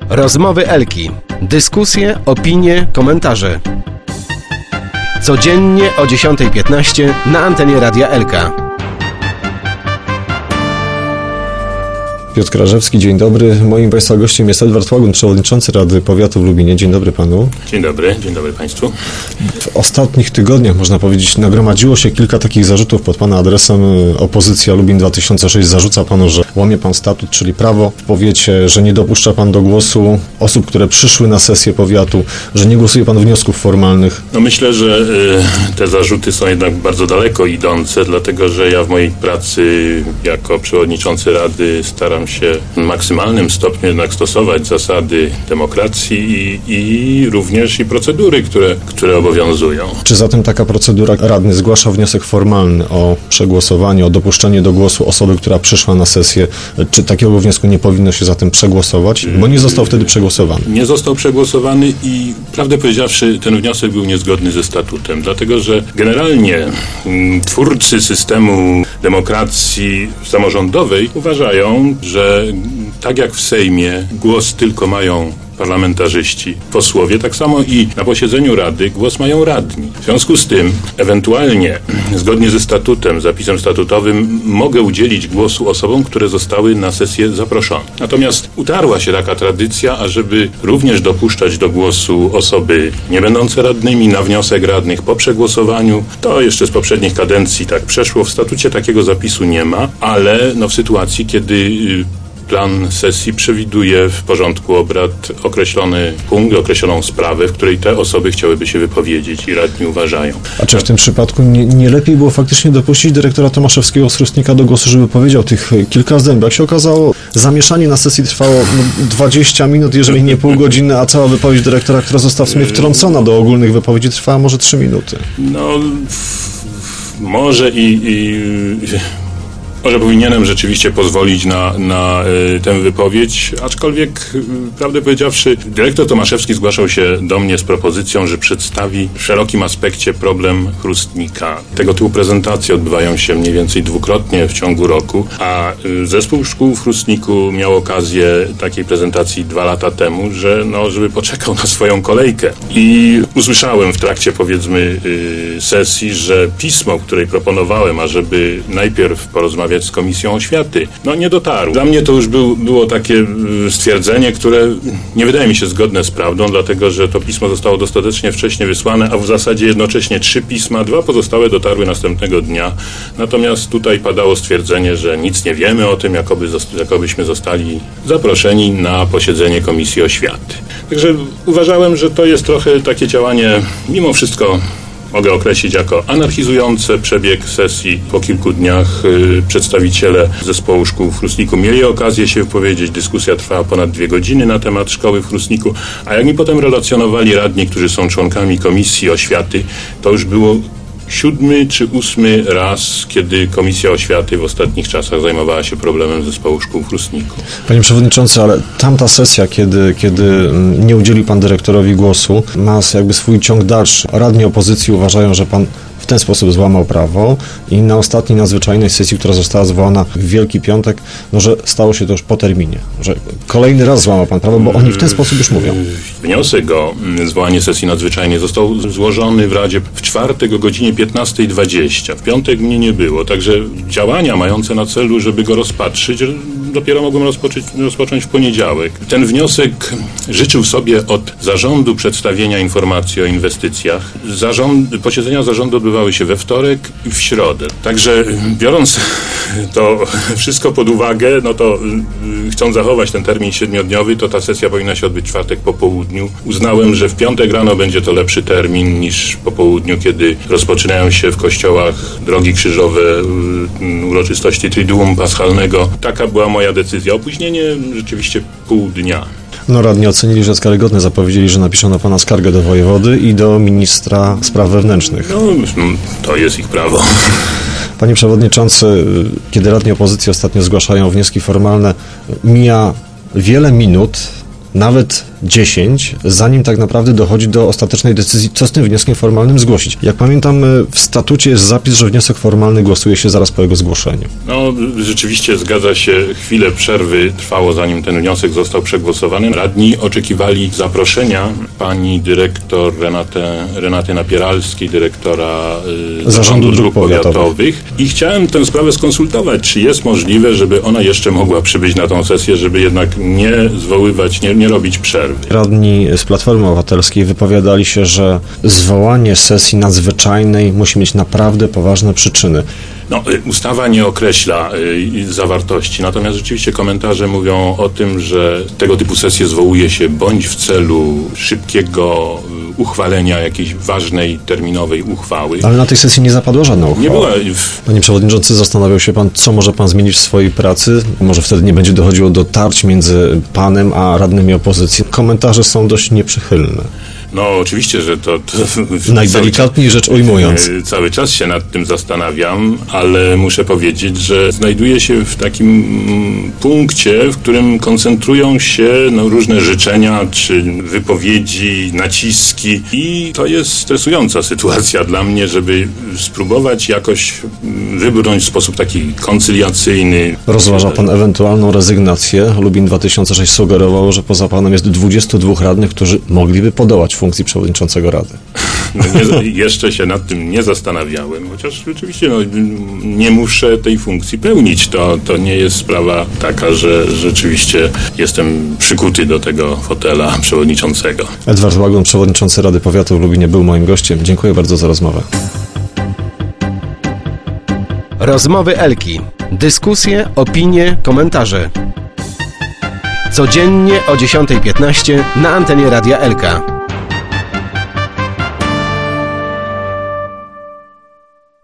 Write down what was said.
Rozmowy Elki. Dyskusje, opinie, komentarze. Codziennie o 10:15 na antenie Radia Elka. Piotr Krażewski, dzień dobry. Moim Państwa gościem jest Edward Łagun, przewodniczący Rady Powiatu w Lubinie. Dzień dobry Panu. Dzień dobry Państwu. W ostatnich tygodniach, można powiedzieć, nagromadziło się kilka takich zarzutów pod Pana adresem. Opozycja Lubin 2006 zarzuca Panu, że łamie Pan statut, czyli prawo w powiecie, że nie dopuszcza Pan do głosu osób, które przyszły na sesję powiatu, że nie głosuje Pan wniosków formalnych. No myślę, że te zarzuty są jednak bardzo daleko idące, dlatego że ja w mojej pracy jako przewodniczący Rady staram się w maksymalnym stopniu jednak stosować zasady demokracji i również procedury, które obowiązują. Czy zatem taka procedura, radny zgłasza wniosek formalny o przegłosowanie, o dopuszczenie do głosu osoby, która przyszła na sesję, czy takiego wniosku nie powinno się zatem przegłosować? Bo nie został wtedy przegłosowany. Nie został przegłosowany i prawdę powiedziawszy ten wniosek był niezgodny ze statutem, dlatego że generalnie twórcy systemu demokracji samorządowej uważają, że tak jak w Sejmie głos tylko mają parlamentarzyści, posłowie, tak samo i na posiedzeniu Rady głos mają radni. W związku z tym, ewentualnie, zgodnie ze statutem, zapisem statutowym, mogę udzielić głosu osobom, które zostały na sesję zaproszone. Natomiast utarła się taka tradycja, ażeby również dopuszczać do głosu osoby nie będące radnymi na wniosek radnych po przegłosowaniu. To jeszcze z poprzednich kadencji tak przeszło. W statucie takiego zapisu nie ma, ale w sytuacji, kiedy plan sesji przewiduje w porządku obrad określony punkt, określoną sprawę, w której te osoby chciałyby się wypowiedzieć i radni uważają. A czy w tym przypadku nie lepiej było faktycznie dopuścić dyrektora Tomaszewskiego z Chrustnika do głosu, żeby powiedział tych kilka zdań? Bo jak się okazało, zamieszanie na sesji trwało 20 minut, jeżeli nie pół godziny, a cała wypowiedź dyrektora, która została w sumie wtrącona do ogólnych wypowiedzi, trwała może 3 minuty. No, może może powinienem rzeczywiście pozwolić na tę wypowiedź, aczkolwiek, prawdę powiedziawszy, dyrektor Tomaszewski zgłaszał się do mnie z propozycją, że przedstawi w szerokim aspekcie problem Chrustnika. Tego typu prezentacje odbywają się mniej więcej dwukrotnie w ciągu roku, a zespół szkół w Chrustniku miał okazję takiej prezentacji 2 lata temu, żeby poczekał na swoją kolejkę. I usłyszałem w trakcie, powiedzmy, sesji, że pismo, której proponowałem, ażeby najpierw porozmawiać z Komisją Oświaty, nie dotarł. Dla mnie to już było takie stwierdzenie, które nie wydaje mi się zgodne z prawdą, dlatego że to pismo zostało dostatecznie wcześnie wysłane, a w zasadzie jednocześnie 3 pisma, 2 pozostałe dotarły następnego dnia. Natomiast tutaj padało stwierdzenie, że nic nie wiemy o tym, jakobyśmy zostali zaproszeni na posiedzenie Komisji Oświaty. Także uważałem, że to jest trochę takie działanie, mimo wszystko mogę określić jako anarchizujące przebieg sesji. Po kilku dniach przedstawiciele zespołu szkół w Chrustniku mieli okazję się wypowiedzieć. Dyskusja trwała ponad 2 godziny na temat szkoły w Chrustniku, a jak mi potem relacjonowali radni, którzy są członkami Komisji Oświaty, to już było 7. czy 8. raz, kiedy Komisja Oświaty w ostatnich czasach zajmowała się problemem zespołu szkół w Chrustniku. Panie Przewodniczący, ale tamta sesja, kiedy nie udzielił Pan dyrektorowi głosu, ma jakby swój ciąg dalszy. Radni opozycji uważają, że Pan w ten sposób złamał prawo i na ostatniej nadzwyczajnej sesji, która została zwołana w Wielki Piątek, że stało się to już po terminie, że kolejny raz złamał Pan prawo, bo oni w ten sposób już mówią. Wniosek o zwołanie sesji nadzwyczajnej został złożony w Radzie w czwartek o godzinie 15:20. W piątek mnie nie było, także działania mające na celu, żeby go rozpatrzyć, dopiero mogłem rozpocząć w poniedziałek. Ten wniosek życzył sobie od zarządu przedstawienia informacji o inwestycjach. Posiedzenia zarządu odbywały się we wtorek i w środę. Także biorąc to wszystko pod uwagę, to chcąc zachować ten termin 7-dniowy, to ta sesja powinna się odbyć w czwartek po południu. Uznałem, że w piątek rano będzie to lepszy termin niż po południu, kiedy rozpoczynają się w kościołach drogi krzyżowe, uroczystości Triduum Paschalnego. Taka była moja decyzja. Opóźnienie rzeczywiście pół dnia. Radni ocenili, że jest karygodne, zapowiedzieli, że napiszą na Pana skargę do wojewody i do ministra spraw wewnętrznych. To jest ich prawo. Panie Przewodniczący, kiedy radni opozycji ostatnio zgłaszają wnioski formalne, mija wiele minut, nawet 10, zanim tak naprawdę dochodzi do ostatecznej decyzji, co z tym wnioskiem formalnym zgłosić. Jak pamiętam, w statucie jest zapis, że wniosek formalny głosuje się zaraz po jego zgłoszeniu. No, rzeczywiście zgadza się, chwilę przerwy trwało, zanim ten wniosek został przegłosowany. Radni oczekiwali zaproszenia pani dyrektor Renaty Napieralskiej, dyrektora Zarządu Dróg Powiatowych, i chciałem tę sprawę skonsultować, czy jest możliwe, żeby ona jeszcze mogła przybyć na tą sesję, żeby jednak nie zwoływać, nie robić przerwy. Radni z Platformy Obywatelskiej wypowiadali się, że zwołanie sesji nadzwyczajnej musi mieć naprawdę poważne przyczyny. No, ustawa nie określa zawartości, natomiast rzeczywiście komentarze mówią o tym, że tego typu sesje zwołuje się bądź w celu szybkiego uchwalenia jakiejś ważnej, terminowej uchwały. Ale na tej sesji nie zapadła żadna uchwała. Nie była. Panie przewodniczący, zastanawiał się pan, co może pan zmienić w swojej pracy? Może wtedy nie będzie dochodziło do tarć między panem a radnymi opozycji. Komentarze są dość nieprzychylne. No oczywiście, że to najdelikatniej rzecz ujmując. Cały czas się nad tym zastanawiam, ale muszę powiedzieć, że znajduję się w takim punkcie, w którym koncentrują się różne życzenia, czy wypowiedzi, naciski, i to jest stresująca sytuacja dla mnie, żeby spróbować jakoś wybrnąć w sposób taki koncyliacyjny. Rozważa pan ewentualną rezygnację? Lubin 2006 sugerował, że poza panem jest 22 radnych, którzy mogliby podołać funkcji przewodniczącego Rady. No jeszcze się nad tym nie zastanawiałem, chociaż rzeczywiście nie muszę tej funkcji pełnić. To nie jest sprawa taka, że rzeczywiście jestem przykuty do tego fotela przewodniczącego. Edward Łagon, przewodniczący Rady Powiatu w Lubinie, był moim gościem. Dziękuję bardzo za rozmowę. Rozmowy Elki. Dyskusje, opinie, komentarze. Codziennie o 10:15 na antenie Radia Elka.